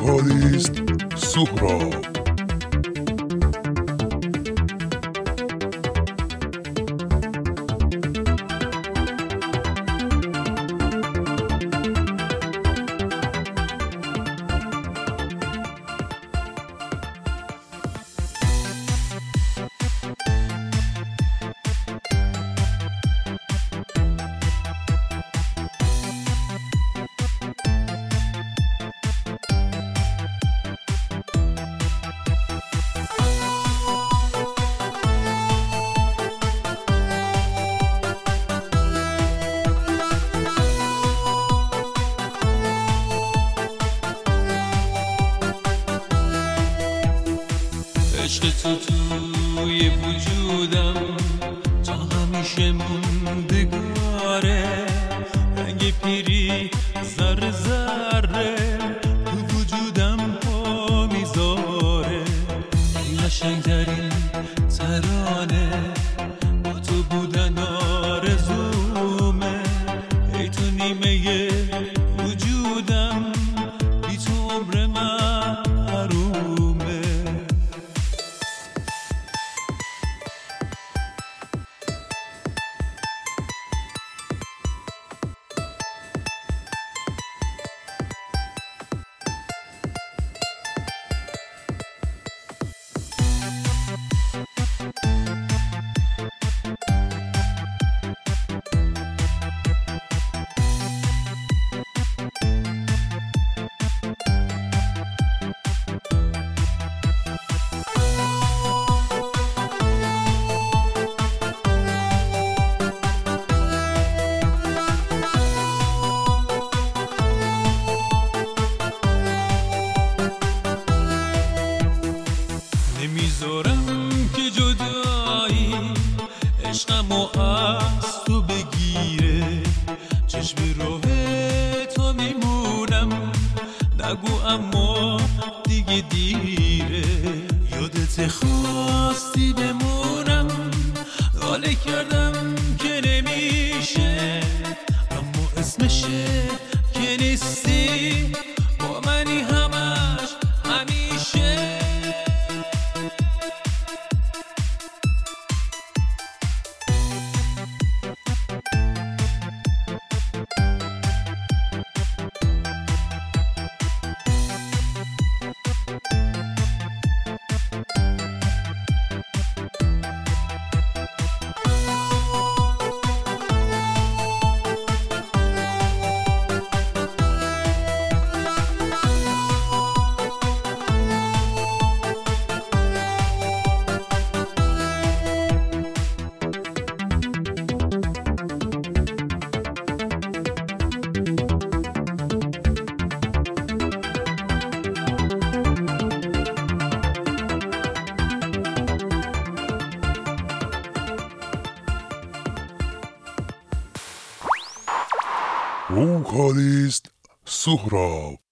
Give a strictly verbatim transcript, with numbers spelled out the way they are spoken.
وکالیست سهراب. عشق تو توی وجودم تا همیشه موندگاره، رنگ پیری ذره ذره تو وجودم پا میذاره. این قشنگترین ترانه با تو بودن آرزومه، ای تو نیمه وجودم، بی تو عمر من حرومه. نمیذارم که جدایی عشقمو از تو بگیره، چشم راه تو میمونم، نگو اما دیگه دیره. یادت خواستی بمونم، حاله کردم که نمیشه، اما اسمشه که نیستی با منی همش همیشه. وکالیست سهراب.